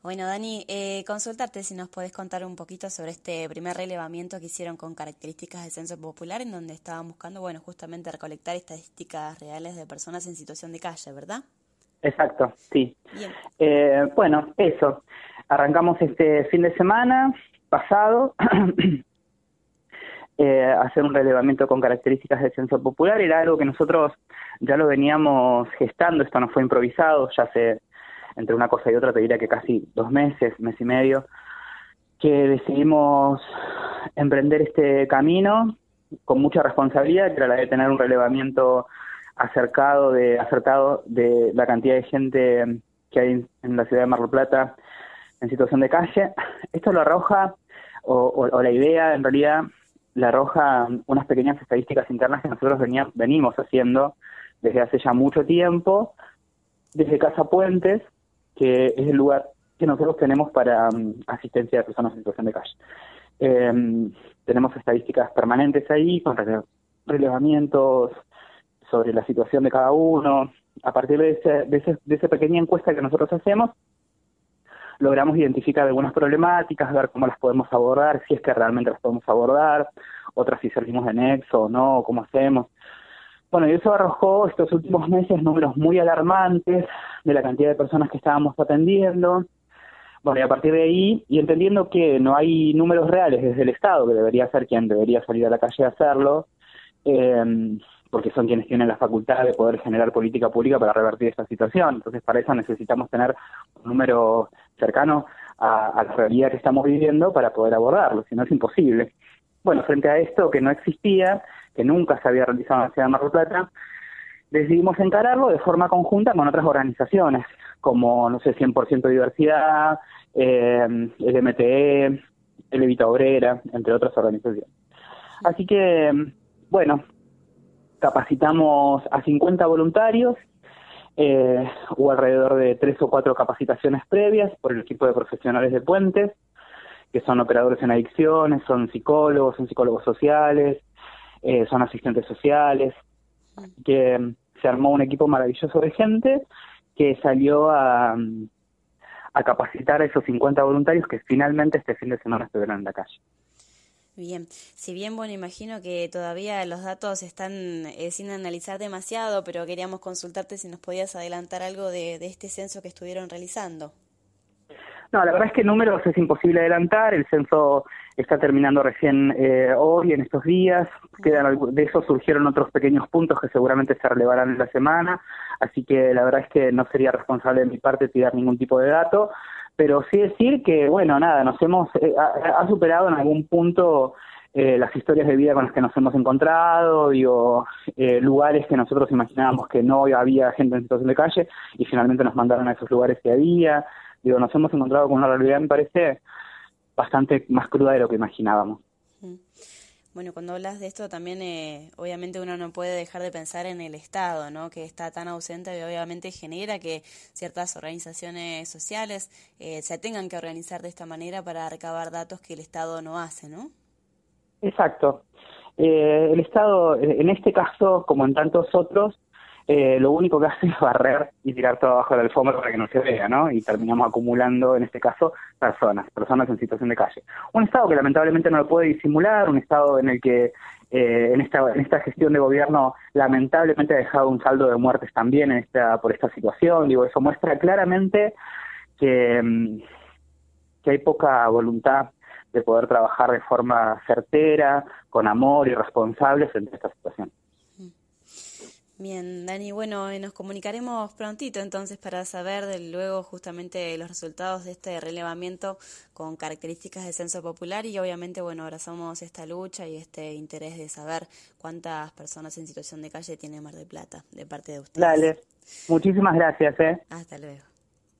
Bueno, Dani, consultarte si nos podés contar un poquito sobre este primer relevamiento que hicieron con características del Censo Popular, en donde estaban buscando, bueno, justamente recolectar estadísticas reales de personas en situación de calle, ¿verdad? Exacto, sí. Bien. Bueno, eso. Arrancamos este fin de semana pasado a hacer un relevamiento con características del censo popular. Era algo que nosotros ya lo veníamos gestando, esto no fue improvisado, ya hace entre una cosa y otra te diría que casi 2 meses, mes y medio, que decidimos emprender este camino con mucha responsabilidad, que era la de tener un relevamiento acertado de la cantidad de gente que hay en la ciudad de Mar del Plata en situación de calle. Esto lo arroja, o la idea en realidad, le arroja unas pequeñas estadísticas internas que nosotros venimos haciendo desde hace ya mucho tiempo, desde Casa Puentes, que es el lugar que nosotros tenemos para asistencia de personas en situación de calle. Tenemos estadísticas permanentes ahí, con relevamientos sobre la situación de cada uno. A partir de esa pequeña encuesta que nosotros hacemos, logramos identificar algunas problemáticas, ver cómo las podemos abordar, si es que realmente las podemos abordar, otras si salimos de nexo o no, cómo hacemos. Bueno, y eso arrojó estos últimos meses números muy alarmantes de la cantidad de personas que estábamos atendiendo. Bueno, y a partir de ahí, y entendiendo que no hay números reales desde el Estado, que debería ser quien debería salir a la calle a hacerlo, porque son quienes tienen la facultad de poder generar política pública para revertir esta situación. Entonces, para eso necesitamos tener un número cercano a la realidad que estamos viviendo para poder abordarlo, si no es imposible. Bueno, frente a esto que no existía, que nunca se había realizado en la ciudad de Mar del Plata, decidimos encararlo de forma conjunta con otras organizaciones, como, no sé, 100% Diversidad, el MTE, el Evita Obrera, entre otras organizaciones. Así que, bueno, capacitamos a 50 voluntarios, hubo alrededor de 3 o 4 capacitaciones previas por el equipo de profesionales de Puentes, que son operadores en adicciones, son psicólogos sociales, son asistentes sociales, que se armó un equipo maravilloso de gente que salió a capacitar a esos 50 voluntarios que finalmente este fin de semana estuvieron en la calle. Bien, si bien, bueno, imagino que todavía los datos están sin analizar demasiado, pero queríamos consultarte si nos podías adelantar algo de este censo que estuvieron realizando. No, la verdad es que números es imposible adelantar, el censo está terminando recién hoy, en estos días, de eso surgieron otros pequeños puntos que seguramente se relevarán en la semana, así que la verdad es que no sería responsable de mi parte tirar ningún tipo de dato, pero sí decir que, bueno, nada, ha superado en algún punto las historias de vida con las que nos hemos encontrado, lugares que nosotros imaginábamos que no había gente en situación de calle y finalmente nos mandaron a esos lugares que había. Nos hemos encontrado con una realidad, me parece, bastante más cruda de lo que imaginábamos. Bueno, cuando hablas de esto también, obviamente uno no puede dejar de pensar en el Estado, ¿no? Que está tan ausente y obviamente genera que ciertas organizaciones sociales se tengan que organizar de esta manera para recabar datos que el Estado no hace, ¿no? Exacto. El Estado, en este caso, como en tantos otros, lo único que hace es barrer y tirar todo abajo de la alfombra para que no se vea, ¿no? Y terminamos acumulando, en este caso, personas en situación de calle. Un Estado que lamentablemente no lo puede disimular, un Estado en el que en esta gestión de gobierno lamentablemente ha dejado un saldo de muertes también por esta situación. Eso muestra claramente que hay poca voluntad de poder trabajar de forma certera, con amor y responsable frente a esta situación. Bien, Dani, bueno, nos comunicaremos prontito entonces para saber luego justamente los resultados de este relevamiento con características de censo popular y obviamente, bueno, abrazamos esta lucha y este interés de saber cuántas personas en situación de calle tiene Mar del Plata de parte de ustedes. Dale, muchísimas gracias. Hasta luego.